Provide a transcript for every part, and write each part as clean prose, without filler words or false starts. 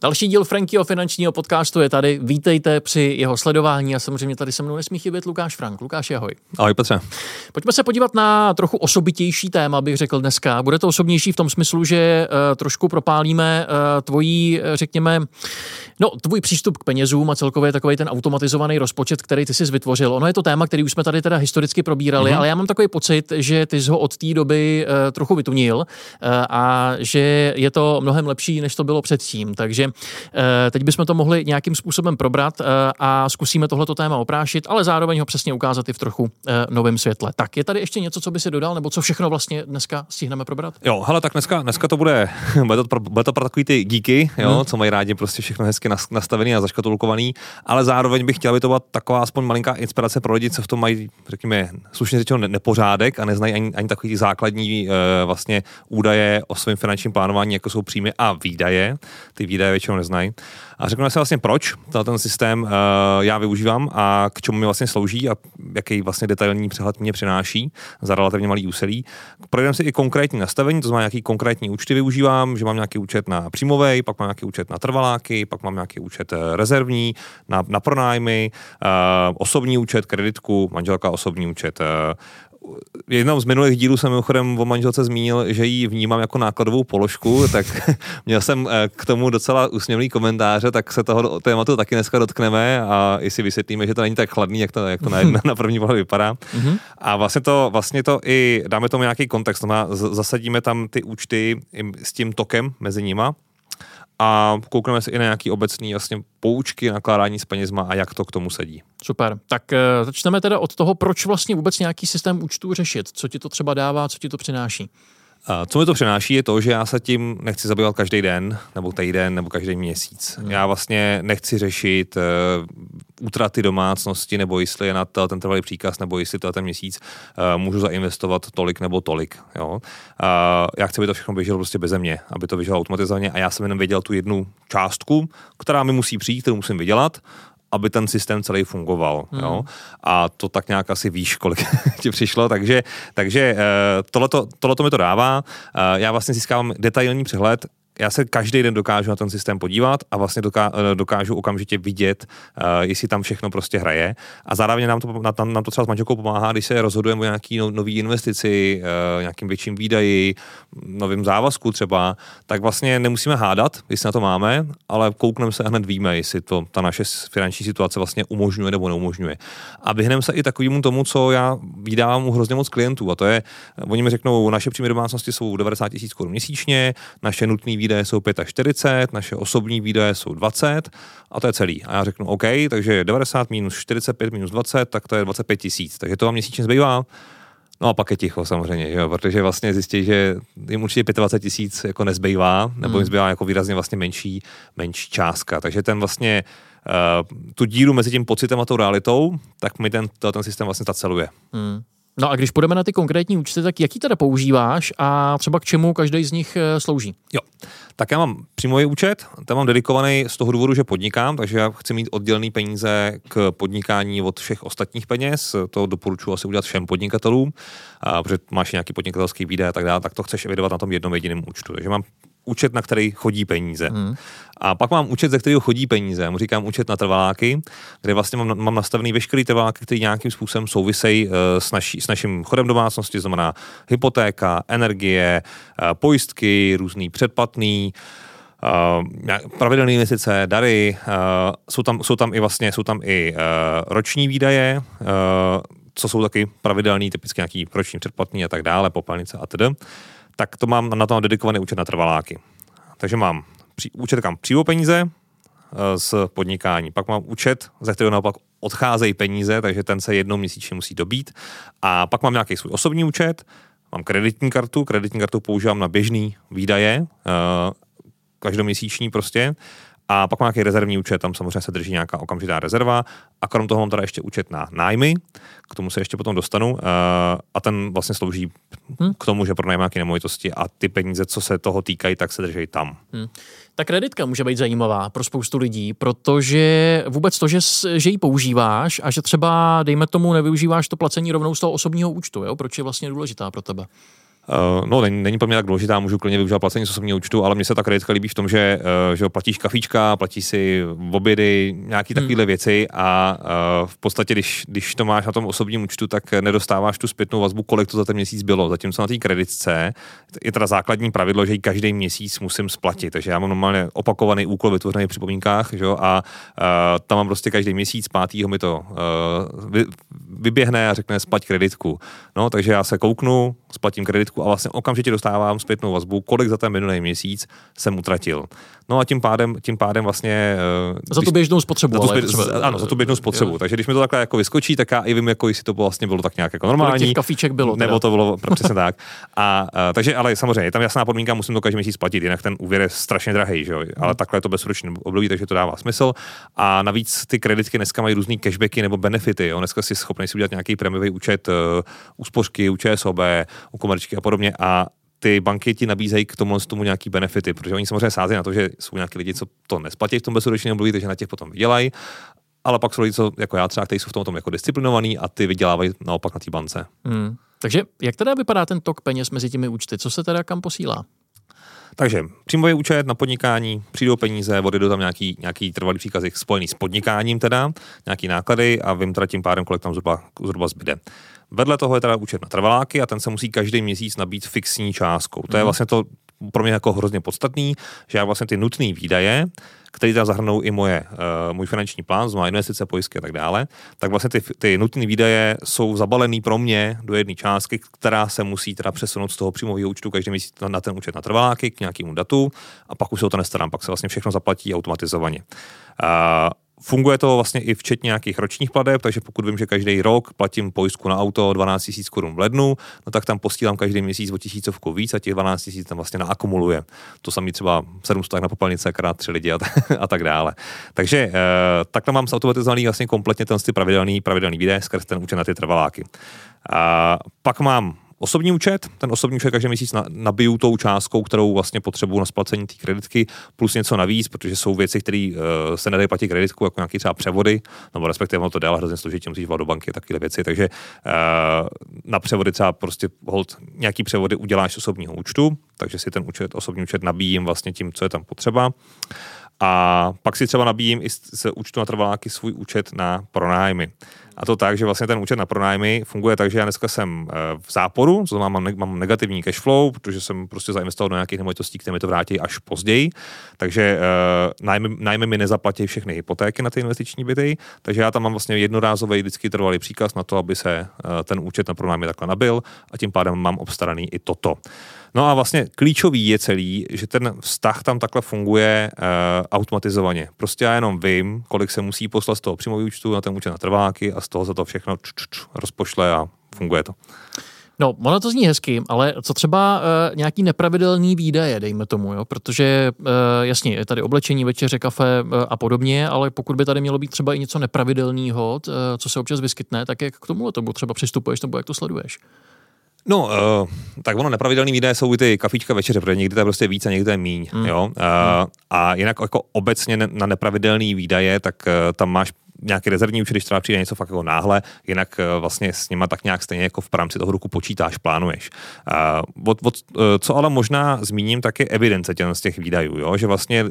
Další díl Frankyho finančního podcastu je tady. Vítejte při jeho sledování a samozřejmě tady se mnou nesmí chybět Lukáš Frank. Lukáš, ahoj. Ahoj, Petře. Pojďme se podívat na trochu osobitější téma, bych řekl dneska. Bude to osobnější v tom smyslu, že trošku propálíme tvůj přístup k penězům a celkově takový ten automatizovaný rozpočet, který ty jsi vytvořil. Ono je to téma, který už jsme tady teda historicky probírali, ale já mám takový pocit, že ty jsi ho od té doby trochu vytunil a že je to mnohem lepší, než to bylo předtím. Takže teď bychom to mohli nějakým způsobem probrat a zkusíme tohleto téma oprášit, ale zároveň ho přesně ukázat i v trochu novém světle. Tak, je tady ještě něco, co by si dodal, nebo co všechno vlastně dneska stihneme probrat? Jo, hele, tak dneska to bude to pro takový ty geeky, jo, co mají rádi prostě všechno hezky nastavený a zaškatulkovaný, ale zároveň bych chtěl, aby to byla taková aspoň malinká inspirace pro lidi, co v tom mají, řekněme, slušně řečeno nepořádek a neznají ani takový ty základní vlastně údaje o svém finančním plánování, jako jsou příjmy a výdaje. Ty výdaje většinou neznají. A řeknu si vlastně, proč ten systém já využívám a k čemu mi vlastně slouží a jaký vlastně detailní přehled mě přináší za relativně malý úsilí. Projdeme si i konkrétní nastavení, to znamená, jaký konkrétní účty využívám, že mám nějaký účet na příjmovej, pak mám nějaký účet na trvaláky, pak mám nějaký účet rezervní, na pronájmy, osobní účet, kreditku, manželka osobní účet. V jednom z minulých dílů jsem mimochodem o manželce zmínil, že ji vnímám jako nákladovou položku, tak měl jsem k tomu docela úsměvný komentáře, tak se toho tématu taky dneska dotkneme a i si vysvětlíme, že to není tak chladný, jak to na první pohled vypadá. A vlastně to i dáme tomu nějaký kontext, zasadíme tam ty účty s tím tokem mezi nima a koukneme se i na nějaký obecný vlastně poučky, nakládání s penězma a jak to k tomu sedí. Super. Tak začneme teda od toho, proč vlastně vůbec nějaký systém účtů řešit. Co ti to třeba dává, co ti to přináší? Co mi to přináší, je to, že já se tím nechci zabývat každý den, nebo týden, nebo každý měsíc. Já vlastně nechci řešit útraty domácnosti, nebo jestli je na ten trvalý příkaz, nebo jestli ten měsíc můžu zainvestovat tolik nebo tolik. Jo? Já chci, aby to všechno běželo prostě beze mě, aby to běželo automatizovaně a já jsem jenom věděl tu jednu částku, která mi musí přijít, kterou musím vydělat, aby ten systém celý fungoval. Jo? A to tak nějak asi víš, kolik ti přišlo, takže tohleto mi to dává. Já vlastně získávám detailní přehled, já se každý den dokážu na ten systém podívat a vlastně dokážu okamžitě vidět, jestli tam všechno prostě hraje. A zároveň nám to třeba s manželkou pomáhá, když se rozhodujeme o nějaký nový investici, nějakým větším výdaji, novým závazku třeba, tak vlastně nemusíme hádat, jestli na to máme, ale koukneme se a hned víme, jestli to ta naše finanční situace vlastně umožňuje nebo neumožňuje. A vyhneme se i takovému tomu, co já vydávám u hrozně moc klientů, a to je, oni mi řeknou, naše příjmy domácnosti jsou 90 000 korun měsíčně, naše nutné výdaje jsou 45, naše osobní výdaje jsou 20 a to je celý. A já řeknu OK, takže 90 minus 45 minus 20, tak to je 25 000. Takže to vám měsíčně zbývá. No a pak je ticho samozřejmě, jo, protože vlastně zjistí, že jim určitě 25 000 jako nezbývá, nebo jim zbývá jako výrazně vlastně menší částka. Takže ten vlastně tu díru mezi tím pocitem a tou realitou, tak mi ten systém vlastně zaceluje. No a když půjdeme na ty konkrétní účty, tak jaký teda používáš a třeba k čemu každý z nich slouží? Jo, tak já mám příjmový účet, ten mám dedikovaný z toho důvodu, že podnikám, takže já chci mít oddělený peníze k podnikání od všech ostatních peněz, to doporučuji asi udělat všem podnikatelům, protože máš nějaký podnikatelský výdaj a tak dále, tak to chceš evidovat na tom jednom jediném účtu. Takže mám účet, na který chodí peníze. A pak mám účet, ze kterého chodí peníze. Já mu říkám účet na trvaláky, kde vlastně mám nastavený veškerý trvaláky, který nějakým způsobem souvisejí s naším chodem domácnosti, znamená hypotéka, energie, pojistky, různý předplatný, pravidelné investice, dary, jsou tam i roční výdaje, co jsou taky pravidelný, typicky nějaký roční předplatný a tak dále, popelnice a tedy. Tak to mám na to dedikovaný účet na trvaláky. Takže mám účet, kam přijou peníze z podnikání. Pak mám účet, ze kterého naopak odcházejí peníze, takže ten se jednou měsíčně musí dobít. A pak mám nějaký svůj osobní účet, mám kreditní kartu používám na běžný výdaje, každoměsíční prostě. A pak mám nějaký rezervní účet, tam samozřejmě se drží nějaká okamžitá rezerva a krom toho mám teda ještě účet na nájmy, k tomu se ještě potom dostanu a ten vlastně slouží k tomu, že pronajím nějaké nemovitosti a ty peníze, co se toho týkají, tak se drží tam. Ta kreditka může být zajímavá pro spoustu lidí, protože vůbec to, že ji používáš a že třeba, dejme tomu, nevyužíváš to placení rovnou z toho osobního účtu, jo? Proč je vlastně důležitá pro tebe? No, není pro mě tak důležitá, můžu klidně využívat placení z osobního účtu, ale mně se ta kreditka líbí v tom, že platíš kafíčka, platíš si obědy, nějaký takovéhle věci a v podstatě, když to máš na tom osobním účtu, tak nedostáváš tu zpětnou vazbu, kolik to za ten měsíc bylo. Zatímco na té kreditce je teda základní pravidlo, že ji každý měsíc musím splatit. Takže já mám normálně opakovaný úkol vytvořený v připomínkách, že? A tam mám prostě každý měsíc, 5. mi to vyběhne a řekne splať kreditku. No, takže já se kouknu, splatím kreditku a vlastně okamžitě dostávám zpětnou vazbu, kolik za ten minulý měsíc jsem utratil. No a tím pádem vlastně... Za tu běžnou spotřebu. Ano, za tu běžnou spotřebu. Jo. Takže když mi to takhle jako vyskočí, tak já i vím, jako jestli to vlastně bylo tak nějak jako normální. Kolik těch kafíček bylo. Nebo to bylo přesně tak. Takže ale samozřejmě, je tam jasná podmínka, musím to každý měsíc platit, jinak ten úvěr je strašně drahý, že jo. Ale takhle je to bezročné období, takže to dává smysl. A navíc ty kreditky dneska mají různý cashbacky nebo benefity. Jo. Dneska si schopný si udělat nějaký prémiový účet u spořky, u ČSOB, u Komerčky a podobně a ty banky ti nabízejí k tomu nějaký benefity, protože oni samozřejmě sázejí na to, že jsou nějaký lidi, co to nesplatí v tom bezúročném období, takže na těch potom vydělají, ale pak jsou lidi, co jako já třeba, kteří jsou v tom jako disciplinovaní a ty vydělávají naopak na té bance. Takže jak teda vypadá ten tok peněz mezi těmi účty? Co se teda kam posílá? Takže příjmový účet na podnikání, přijdou peníze, odjedou tam nějaký trvalý příkazy spojený s podnikáním teda, nějaký náklady a vím teda tím pádem, kolik tam zhruba zbyde. Vedle toho je teda účet na trvaláky a ten se musí každý měsíc nabít fixní částkou. To je vlastně to pro mě jako hrozně podstatný, že já vlastně ty nutné výdaje, které tam zahrnou i můj finanční plán, znamená investice, pojistky a tak dále, tak vlastně ty nutné výdaje jsou zabalený pro mě do jedné částky, která se musí teda přesunout z toho příjmového účtu každý měsíc na ten účet na trvaláky k nějakému datu a pak už se o to nestarám, pak se vlastně všechno zaplatí automatizovaně. Funguje to vlastně i včetně nějakých ročních plateb, takže pokud vím, že každý rok platím pojistku na auto 12 000 korun v lednu, no tak tam posílám každý měsíc o 1000 víc a těch 12 000 tam vlastně naakumuluje. To samý třeba 700 na popelnice krát 3 lidi a tak dále. Takže takhle mám zautomatizovaný vlastně kompletně ty pravidelný výdaje skrz ten účet na ty trvaláky. Pak mám osobní účet, ten osobní účet každý měsíc nabiju tou částkou, kterou vlastně potřebuji na splacení té kreditky, plus něco navíc, protože jsou věci, které se nedají platit kreditku, jako nějaké třeba převody, nebo respektive ono to dál hrozně složitě, musíš volat do banky, takové věci, takže na převody třeba prostě hold nějaký převody uděláš z osobního účtu, takže si ten osobní účet nabíjím vlastně tím, co je tam potřeba. A pak si třeba nabíjím i z účtu na trvaláky svůj účet na pronájmy. A to tak, že vlastně ten účet na pronájmy funguje tak, že já dneska jsem v záporu, to znamená, mám negativní cash flow, protože jsem prostě zainvestoval do nějakých nemovitostí, které mi to vrátí až později. Takže nájmy mi nezaplatí všechny hypotéky na ty investiční byty, takže já tam mám vlastně jednorázový vždycky trvalý příkaz na to, aby se ten účet na pronájmy takhle nabil a tím pádem mám obstaraný i toto. No a vlastně klíčový je celý, že ten vztah tam takhle funguje automatizovaně. Prostě já jenom vím, kolik se musí poslat z toho příjmového účtu na ten účet na trváky a z toho za to všechno rozpošle a funguje to. No, ono to zní hezky, ale co třeba nějaký nepravidelný výdaje, dejme tomu, jo? Protože jasně, je tady oblečení, večeře, kafe a podobně, ale pokud by tady mělo být třeba i něco nepravidelného, co se občas vyskytne, tak jak k tomu třeba přistupuješ nebo jak to sleduješ? No, tak ono nepravidelný výdaje jsou i ty kafíčka večeře, protože někdy to je prostě víc a někdy to je míň, jo. A jinak jako obecně na nepravidelný výdaje, tak tam máš nějaký rezervní účet, když třeba přijde něco fakt jako náhle, jinak vlastně s nima tak nějak stejně jako v rámci toho roku počítáš, plánuješ. Co ale možná zmíním, tak je evidence z těch výdajů, jo, že vlastně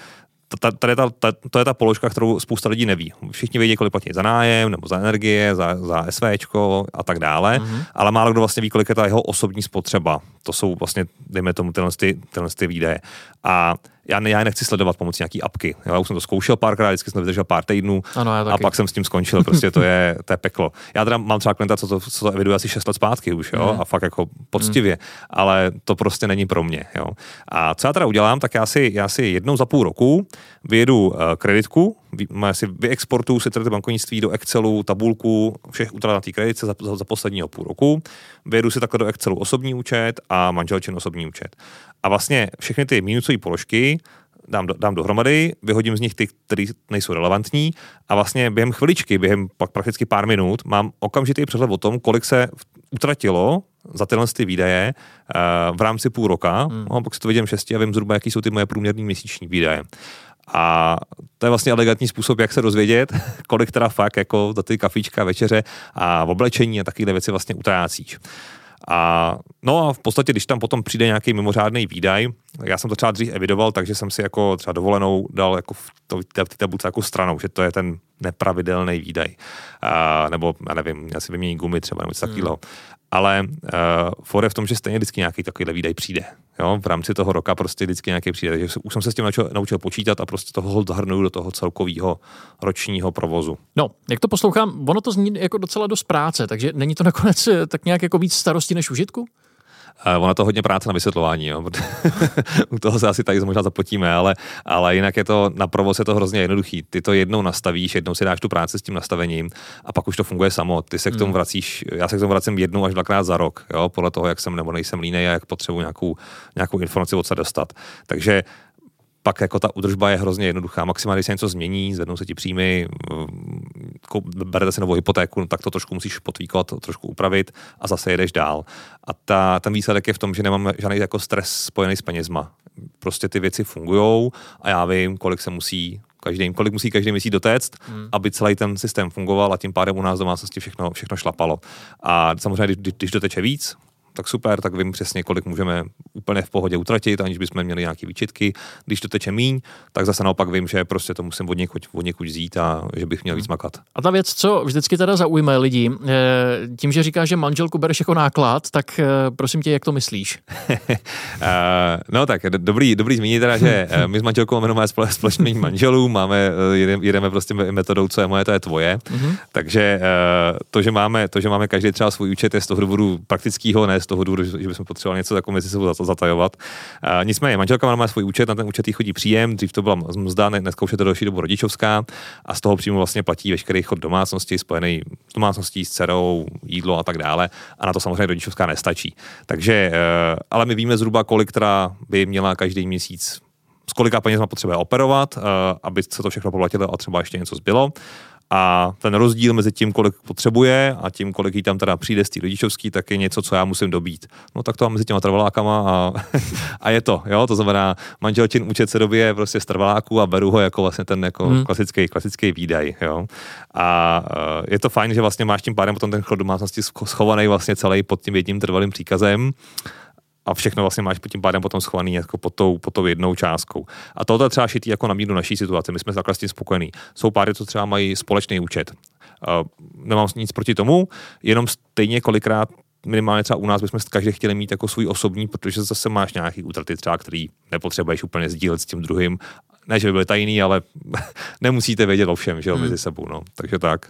to je ta položka, kterou spousta lidí neví. Všichni vědí, kolik platí za nájem, nebo za energie, za SVčko a tak dále, ale málo kdo vlastně ví, kolik je ta jeho osobní spotřeba. To jsou vlastně, dejme tomu, tyhle výdaje. A já nechci sledovat pomocí nějaký apky. Já už jsem to zkoušel párkrát, vždycky jsem to vydržel pár týdnů a pak jsem s tím skončil. Prostě to je peklo. Já teda mám třeba klienta, co to eviduje asi 6 let zpátky už, jo, a fakt jako poctivě, ale to prostě není pro mě, jo. A co já teda udělám, tak já si jednou za půl roku vyjedu kreditku, vyexportuju si tedy bankovnictví do Excelu, tabulku všech utrat na té kreditce za posledního půl roku, vyjedu si takhle do Excelu osobní účet a manželčin osobní účet. A vlastně všechny ty minusové položky dám dohromady, vyhodím z nich ty, které nejsou relevantní a vlastně během chviličky, během pak prakticky pár minut mám okamžitý přehled o tom, kolik se utratilo za tyhle výdaje v rámci půl roka. No, pak si to vidím 6 a vím zhruba, jaký jsou ty moje průměrné měsíční výdaje. A to je vlastně elegantní způsob, jak se dozvědět, kolik teda fakt jako za ty kafíčka, večeře a oblečení a takovéhle věci vlastně utrácíš. No a v podstatě, když tam potom přijde nějaký mimořádný výdaj, já jsem to třeba dřív evidoval, takže jsem si jako třeba dovolenou dal jako v té tabulce jako stranou, že to je ten nepravidelný výdaj. Nebo, já nevím, já si vyměním gumy třeba nebo něco takového. Ale fore v tom, že stejně vždycky nějaký takovýhle výdaj přijde. Jo? V rámci toho roka prostě vždycky nějaký přijde. Takže už jsem se s tím naučil počítat a prostě toho zahrnuju do toho celkového ročního provozu. No, jak to poslouchám, ono to zní jako docela dost práce, takže není to nakonec tak nějak jako víc starosti než užitku? Ona to hodně práce na vysvětlování, jo. U toho se asi tady možná zapotíme, ale jinak je to, na provoz je to hrozně jednoduchý. Ty to jednou nastavíš, jednou si dáš tu práci s tím nastavením a pak už to funguje samo. Ty se k tomu vracíš, já se k tomu vracím 1 až 2krát za rok, jo, podle toho, jak jsem nebo nejsem línej a jak potřebuji nějakou informaci od se dostat. Takže pak jako ta údržba je hrozně jednoduchá. Maximálně, když se něco změní, zvednou se ti příjmy, berete si novou hypotéku, tak to trošku musíš potvíkovat, trošku upravit a zase jedeš dál. A ten výsledek je v tom, že nemám žádný jako stres spojený s penězma. Prostě ty věci fungujou a já vím, kolik musí každý měsíc dotéct, aby celý ten systém fungoval a tím pádem u nás domácnosti všechno šlapalo. A samozřejmě, když doteče víc, tak super, tak vím přesně, kolik můžeme úplně v pohodě utratit, aniž bychom měli nějaké výčitky. Když to teče míň, tak zase naopak vím, že prostě to musím od někud vzít a že bych měl víc makat. A ta věc, co vždycky teda zaujme lidi, tím, že říkáš, že manželku bereš jako náklad, tak prosím tě, jak to myslíš? No tak, dobrý zmínit teda, že my s manželkou máme společný manželů, jedeme prostě metodou, co je moje, to je tvoje. Takže to, že máme každý třeba svůj účet, je z toho důvodu praktického, ne z toho důvodu, že bychom potřebovali něco takového mezi sebou zatajovat. Nicméně manželka má svůj účet, na ten účet jí chodí příjem, dřív to byla mzda, dneska už je to další dobu rodičovská a z toho příjmu vlastně platí veškerý chod domácnosti, spojený s domácností, s dcerou, jídlo a tak dále. A na to samozřejmě rodičovská nestačí. Takže, ale my víme zhruba, kolik teda by měla každý měsíc, s kolika penězma potřebuje operovat, aby se to všechno poplatilo a třeba ještě něco zbylo. A ten rozdíl mezi tím, kolik potřebuje a tím, kolik jí tam teda přijde z té rodičovský, tak je něco, co já musím dobít. No tak to mám mezi těma trvalákama a je to, jo, to znamená, manželčin účet se dobije prostě z trvaláku a beru ho jako vlastně ten jako klasický výdaj, jo. A je to fajn, že vlastně máš tím pádem potom ten chod domácnosti schovaný vlastně celý pod tím jedním trvalým příkazem. A všechno vlastně máš tím pádem potom schovaný jako pod tou jednou částkou. A tohle třeba šitý jako na míru naší situace. My jsme takhle s tím spokojení. Jsou páry, co třeba mají společný účet. Nemám nic proti tomu, jenom stejně kolikrát minimálně třeba u nás bychom každý chtěli mít jako svůj osobní, protože zase máš nějaký útraty třeba, který nepotřebuješ úplně sdílet s tím druhým. Ne, že by byly tajný, ale nemusíte vědět o všem, že jo, mezi sebou, no. Takže tak.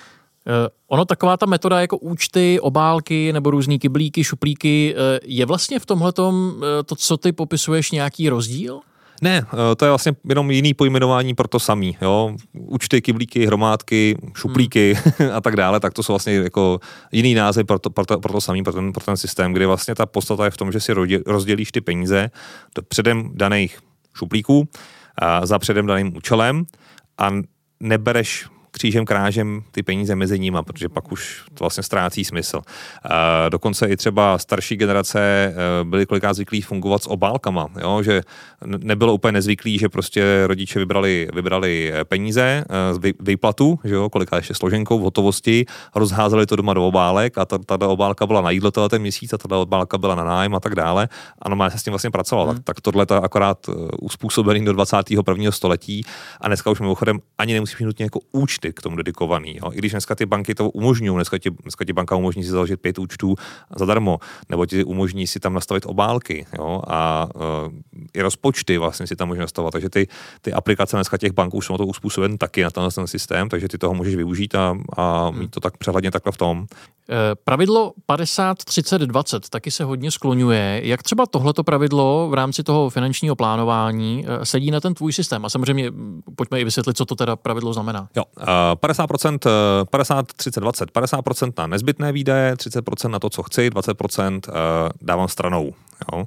Ono taková ta metoda jako účty, obálky nebo různý kyblíky, šuplíky, je vlastně v tomhletom to, co ty popisuješ, nějaký rozdíl? Ne, to je vlastně jenom jiný pojmenování pro to samý, jo. Účty, kyblíky, hromádky, šuplíky a tak dále, tak to jsou vlastně jako jiný název pro to samý, pro ten systém, kdy vlastně ta podstata je v tom, že si rozdělíš ty peníze do předem daných šuplíků za předem daným účelem a nebereš křížem krážem ty peníze mezi nima, protože pak už to vlastně ztrácí smysl. Dokonce i třeba starší generace byly kolikrát zvyklí fungovat s obálkama, jo? Že nebylo úplně nezvyklý, že prostě rodiče vybrali peníze z výplatu, že jo? Kolikrát ještě složenkou v hotovosti, rozházeli to doma do obálek a ta obálka byla na jídlo ten měsíc a ta obálka byla na nájem a tak dále. Ano, má se s tím vlastně pracoval. Tak tohle je akorát uspůsobený do 21. století a dneska už mimochodem ani nemusíš mít nutně jako účty k tomu dedikovaný. Jo? I když dneska ty banky to umožňují, dneska ti banka umožní si založit 5 účtů zadarmo, nebo ti umožní si tam nastavit obálky, jo? A i rozpočty vlastně si tam můžeš nastavovat. Takže ty aplikace dneska těch banků už jsou to uspůsoben taky na ten systém, takže ty toho můžeš využít a mít to tak přehledně takhle v tom. Pravidlo 50-30-20 taky se hodně skloňuje. Jak třeba tohleto pravidlo v rámci toho finančního plánování sedí na ten tvůj systém? A samozřejmě pojďme i vysvětlit, co to teda pravidlo znamená. Jo, 50%, 50-30-20, 50% na nezbytné výdaje, 30% na to, co chci, 20% dávám stranou. Jo.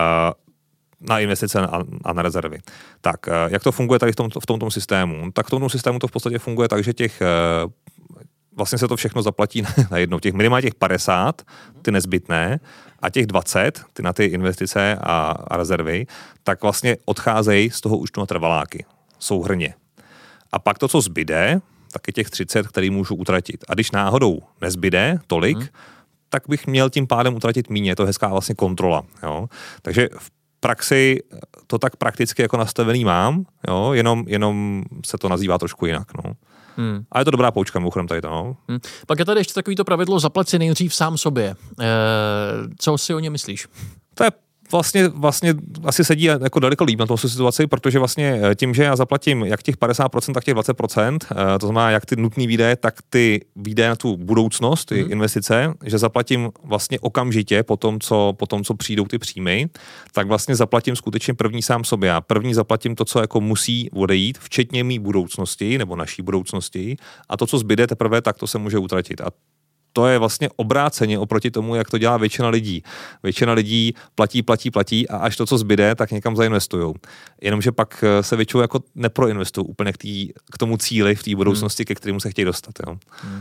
Na investice a na rezervy. Tak, jak to funguje tady v tomto systému? Tak v tomto systému to v podstatě funguje tak, že vlastně se to všechno zaplatí na jednou. Minimálně těch 50, ty nezbytné, a těch 20, ty na ty investice a rezervy, tak vlastně odcházejí z toho účtu na trvaláky. Souhrnně. A pak to, co zbyde, tak je těch 30, který můžu utratit. A když náhodou nezbyde tolik, tak bych měl tím pádem utratit míň. Je to hezká vlastně kontrola. Jo? Takže v praxi to tak prakticky jako nastavený mám, jo? Jenom se to nazývá trošku jinak. No. A je to dobrá poučka, mimochodem tady to. No. Pak je tady ještě takovýto pravidlo zaplať si nejdřív sám sobě. Co si o ně myslíš? To je vlastně asi sedí jako daleko líp na tom situaci, protože vlastně tím, že já zaplatím jak těch 50%, tak těch 20%, to znamená jak ty nutné výdaje, tak ty výdaje na tu budoucnost, ty investice, že zaplatím vlastně okamžitě po tom, co přijdou ty příjmy, tak vlastně zaplatím skutečně první sám sobě. Já první zaplatím to, co jako musí odejít, včetně mý budoucnosti nebo naší budoucnosti, a to, co zbyde teprve, tak to se může utratit. A to je vlastně obráceně oproti tomu, jak to dělá většina lidí. Většina lidí platí a až to, co zbyde, tak někam zainvestujou. Jenomže pak se většinou jako neproinvestují úplně k tomu cíli v té budoucnosti, ke kterému se chtějí dostat. Jo.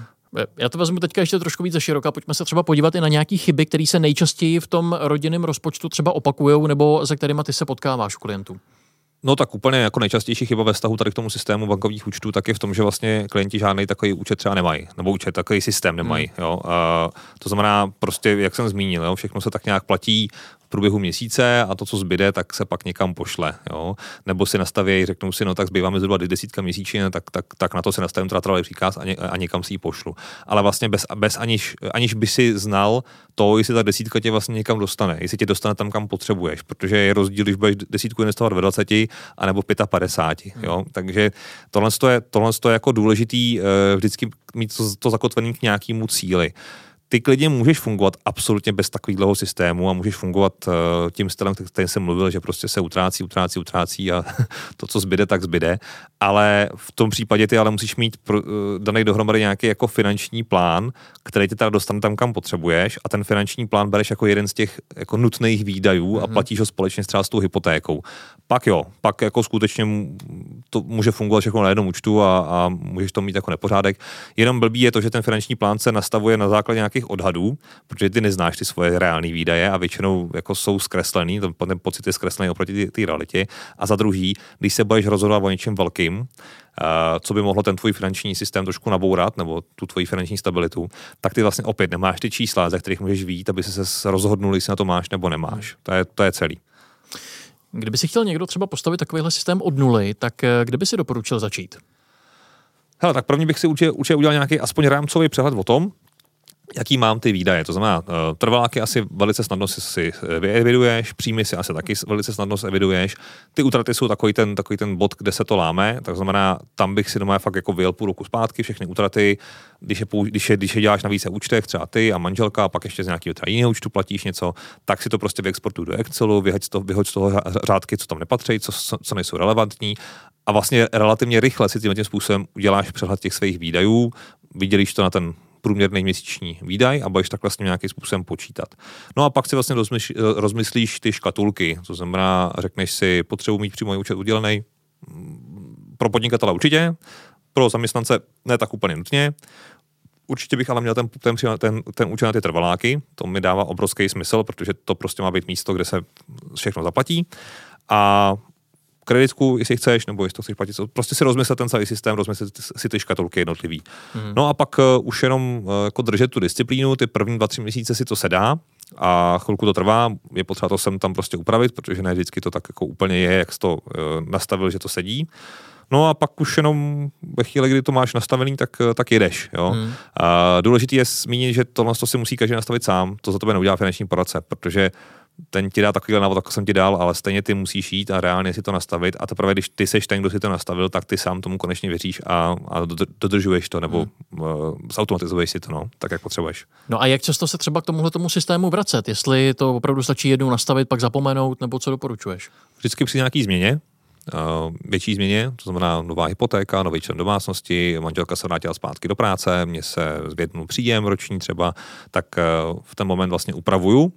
Já to vezmu teďka ještě trošku víc ze široka. Pojďme se třeba podívat i na nějaké chyby, které se nejčastěji v tom rodinném rozpočtu třeba opakujou, nebo se kterými ty se potkáváš u klientů. No tak úplně jako nejčastější chyba ve vztahu tady k tomu systému bankovních účtů tak je v tom, že vlastně klienti žádný takový účet třeba nemají, nebo účet takový systém nemají. Jo. To znamená prostě, jak jsem zmínil, jo, všechno se tak nějak platí v průběhu měsíce a to, co zbyde, tak se pak někam pošle. Jo. Nebo si nastaví, řeknou si, no tak zbývá mi zhruba 10 měsíčně, tak na to si nastavím teda trvalý příkaz a někam si ji pošlu. Ale vlastně aniž by si znal to, jestli ta 10 tě vlastně někam dostane, jestli tě dostane tam, kam potřebuješ, protože je rozdíl, když budeš 10 investovat ve 20 a nebo 55. Jo? Takže tohle je jako důležitý vždycky mít to zakotvený k nějakému cíli. Ty klidně můžeš fungovat absolutně bez takového systému a můžeš fungovat tím stylem, který jsem mluvil, že prostě se utrácí a to, co zbyde, tak zbyde. Ale v tom případě ty ale musíš mít daný dohromady nějaký jako finanční plán, který tě teda dostane tam, kam potřebuješ, a ten finanční plán bereš jako jeden z těch jako nutných výdajů a platíš ho společně třeba s tou hypotékou. Pak jako skutečně to může fungovat všechno na jednom účtu a můžeš to mít jako nepořádek. Jenom blbý je to, že ten finanční plán se nastavuje na základě nějakých odhadů, protože ty neznáš ty svoje reální výdaje a většinou jako jsou zkreslený, ten pocit je zkreslený oproti té realitě. A za druhý, když se budeš rozhodovat o něčem velkým, co by mohlo ten tvůj finanční systém trošku nabourat, nebo tu tvoji finanční stabilitu, tak ty vlastně opět nemáš ty čísla, ze kterých můžeš vyjít, aby se rozhodnul, jestli na to máš nebo nemáš. To je celý. Kdyby si chtěl někdo třeba postavit takovýhle systém od nuly, tak kde by si doporučil začít? Hele, tak první bych si určitě udělal nějaký aspoň rámcový přehled o tom, jaký mám ty výdaje. To znamená, trvaláky asi velice snadno si eviduješ, příjmy si asi taky velice snadno eviduješ. Ty útraty jsou takový ten bod, kde se to láme, tak znamená, tam bych si doma fakt jako vyjel půl roku zpátky, všechny útraty, když je děláš na více účtech, třeba ty a manželka, a pak ještě z nějakého jiného účtu platíš něco, tak si to prostě vyexportuj do Excelu, vyhoď z toho řádky, co tam nepatří, co nejsou relevantní, a vlastně relativně rychle si tím způsobem uděláš přehled těch svých výdajů, vydělíš to na ten průměrný měsíční výdaj a budeš takhle s ním nějakým způsobem počítat. No a pak si vlastně rozmyslíš ty škatulky, to znamená, řekneš si, potřebuji mít přímo účet udělený, pro podnikatele určitě, pro zaměstnance ne tak úplně nutně. Určitě bych ale měl ten účet na ty trvaláky, to mi dává obrovský smysl, protože to prostě má být místo, kde se všechno zaplatí. A kreditku, jestli chceš, nebo jestli to chceš platit, prostě si rozmyslet ten celý systém, rozmyslet si ty škatulky jednotlivý. No a pak už jenom jako držet tu disciplínu, ty první 2-3 měsíce si to sedá a chvilku to trvá, je potřeba to sem tam prostě upravit, protože ne vždycky to tak jako úplně je, jak jsi to nastavil, že to sedí. No a pak už jenom ve chvíli, kdy to máš nastavený, tak jedeš. Jo? A důležitý je zmínit, že tohle si musí každý nastavit sám, to za tebe neudělá finanční poradce, protože ten ti dá takovýhle návod, jako jsem ti dal, ale stejně ty musíš jít a reálně si to nastavit, a teprve když ty seš ten, kdo si to nastavil, tak ty sám tomu konečně věříš a dodržuješ to, nebo zautomatizuješ si to, no, tak jak potřebuješ. No a jak často se třeba k tomuhletomu systému vracet? Jestli to opravdu stačí jednou nastavit, pak zapomenout, nebo co doporučuješ? Vždycky při nějaký změně, větší změně, to znamená nová hypotéka, nový člen domácnosti, manželka se vrátila zpátky do práce, mně se zvětnul příjem roční třeba, tak v ten moment vlastně upravuju.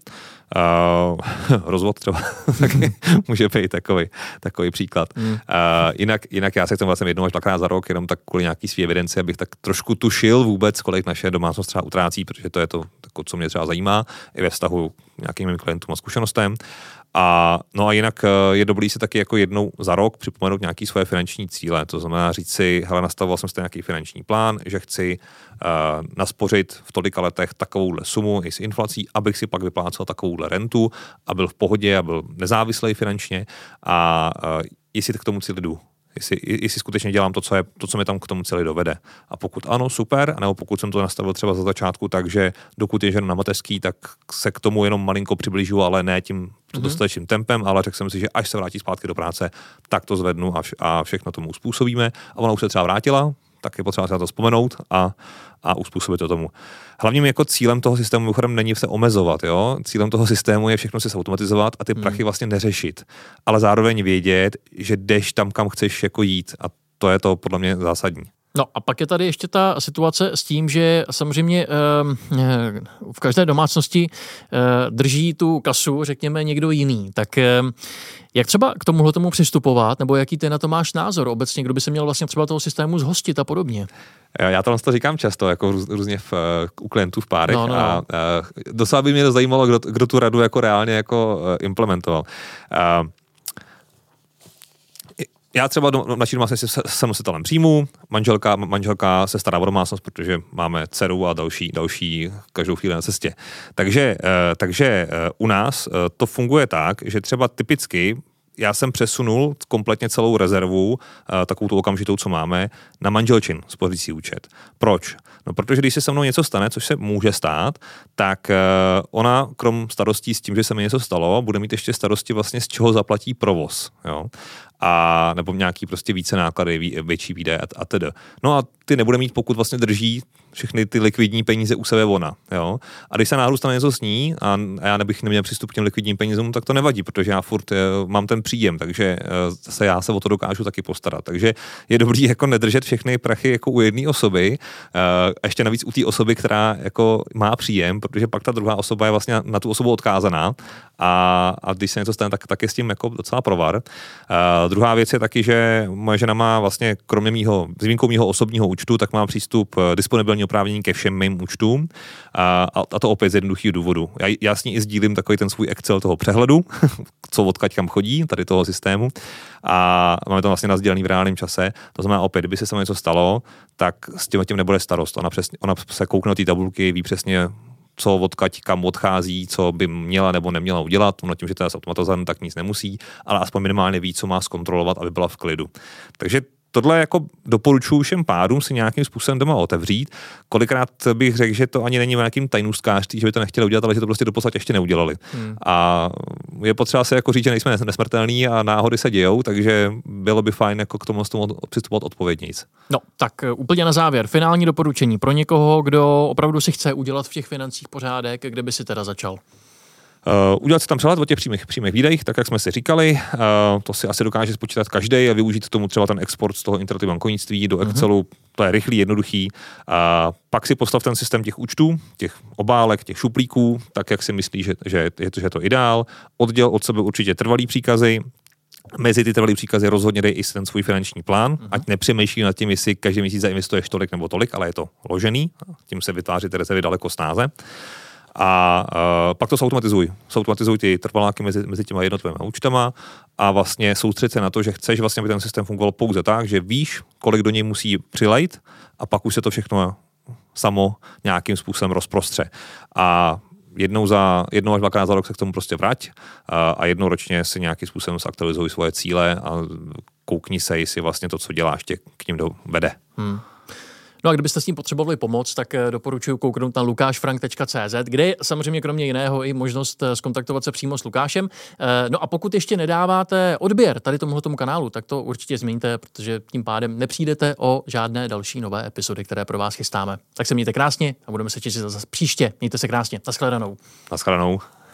Rozvod třeba taky může být takový příklad. Jinak já se k tomu vlastně 1 až 2krát za rok, jenom tak kvůli nějaký svý evidenci, abych tak trošku tušil vůbec, kolik naše domácnost třeba utrácí, protože to je to, co mě třeba zajímá i ve vztahu nějakým mým klientům a zkušenostem. No a jinak je dobrý si taky jako jednou za rok připomenout nějaký svoje finanční cíle. To znamená říct si, hele, nastavoval jsem si nějaký finanční plán, že chci naspořit v tolika letech takovouhle sumu i s inflací, abych si pak vyplácel takovouhle rentu a byl v pohodě a byl nezávislý finančně a jestli k tomu cíli jdu. Jestli skutečně dělám to, co mi tam k tomu cíli dovede. A pokud ano, super, nebo pokud jsem to nastavil třeba za začátku, takže dokud je ženu na mateřský, tak se k tomu jenom malinko přiblížu, ale ne tím dostatečným tempem, ale řekl jsem si, že až se vrátí zpátky do práce, tak to zvednu a všechno tomu uspůsobíme. A ona už se třeba vrátila, tak je potřeba se na to vzpomenout a uspůsobit to tomu. Hlavním jako cílem toho systému mimochodem není se omezovat, jo? Cílem toho systému je všechno si automatizovat a ty prachy vlastně neřešit, ale zároveň vědět, že jdeš tam, kam chceš jako jít a to je to podle mě zásadní. No a pak je tady ještě ta situace s tím, že samozřejmě v každé domácnosti drží tu kasu, řekněme, někdo jiný. Tak jak třeba k tomu přistupovat, nebo jaký ty na to máš názor obecně, kdo by se měl vlastně třeba toho systému zhostit a podobně? Já to říkám často, jako různě u klientů v párech a docela by mě zajímalo, kdo tu radu jako reálně jako implementoval. Já třeba v naší domácnosti jsem nositelem příjmu, manželka se stará o domácnost, protože máme dceru a další každou chvíli na cestě. Takže u nás to funguje tak, že třeba typicky já jsem přesunul kompletně celou rezervu, takovou tu okamžitou, co máme, na manželčin spořící účet. Proč? No, protože když se se mnou něco stane, což se může stát, tak ona krom starostí s tím, že se mi něco stalo, bude mít ještě starosti vlastně z čeho zaplatí provoz. Jo? A nebo nějaký prostě více náklady, větší výdaje a tedy. No a ty nebude mít, pokud vlastně drží všechny ty likvidní peníze u sebe ona. Jo? A když se náhodou stane něco s ní a já nebych neměl přístup k těm likvidním penězům, tak to nevadí, protože já furt mám ten příjem, takže já se o to dokážu taky postarat. Takže je dobrý jako nedržet všechny prachy jako u jedné osoby, ještě navíc u té osoby, která jako má příjem, protože pak ta druhá osoba je vlastně na tu osobu odkázaná a když se něco stane, tak je s tím jako docela provar. Druhá věc je taky, že moje žena má vlastně kromě s výjimkou mýho osobního účtu, tak má přístup disponibilní oprávnění ke všem mým účtům a to opět z jednoduchých důvodů. Já s ní i sdílím takový ten svůj Excel toho přehledu, co odkud kam chodí, tady toho systému a máme to vlastně nasdělený v reálném čase. To znamená opět, kdyby se něco stalo, tak s tím nebude starost. Ona se koukne do té tabulky, ví přesně, co odkud kam odchází, co by měla nebo neměla udělat. Ono tím, že to je automatizované, tak nic nemusí, ale aspoň minimálně ví, co má zkontrolovat, aby byla v klidu. Takže tohle jako doporučuji všem párům si nějakým způsobem doma otevřít. Kolikrát bych řekl, že to ani není nějakým tajnůstkářství, že by to nechtěli udělat, ale že to prostě doposud ještě neudělali. A je potřeba se jako říct, že nejsme nesmrtelní a náhody se dějou, takže bylo by fajn jako k tomu přistupovat odpovědnějc. No, tak úplně na závěr. Finální doporučení pro někoho, kdo opravdu si chce udělat v těch financích pořádek, kde by si teda začal? Udělat si tam přehled o těch přímých výdajích, tak jak jsme si říkali, to si asi dokáže spočítat každý a využít k tomu třeba ten export z toho internetového bankovnictví do Excelu, to je rychlý, jednoduchý. Pak si postav ten systém těch účtů, těch obálek, těch šuplíků, tak jak si myslí, že je to ideál. Odděl od sebe určitě trvalý příkazy. Mezi ty trvalý příkazy rozhodně dej i ten svůj finanční plán, ať nepřemýšlí nad tím, jestli každý měsíc zainvestuješ tolik nebo tolik, ale je to ložený, tím se vytváří ty rezervy daleko snáze. A pak to automatizuj ty trvaláky mezi těma jednotlivými účtama a vlastně soustřed se na to, že chceš vlastně, aby ten systém fungoval pouze tak, že víš, kolik do něj musí přilejt a pak už se to všechno samo nějakým způsobem rozprostře. A jednou až dvakrát za rok se k tomu prostě vrať a jednou ročně si nějakým způsobem zaktualizuj svoje cíle a koukni se, jestli vlastně to, co děláš, tě k ním vede. No a kdybyste s tím potřebovali pomoc, tak doporučuji kouknout na lukášfrank.cz, kde je samozřejmě kromě jiného i možnost zkontaktovat se přímo s Lukášem. No a pokud ještě nedáváte odběr tady tomuhletomu kanálu, tak to určitě změňte, protože tím pádem nepřijdete o žádné další nové epizody, které pro vás chystáme. Tak se mějte krásně a budeme se těšit zase příště. Mějte se krásně. Naschledanou. Naschledanou.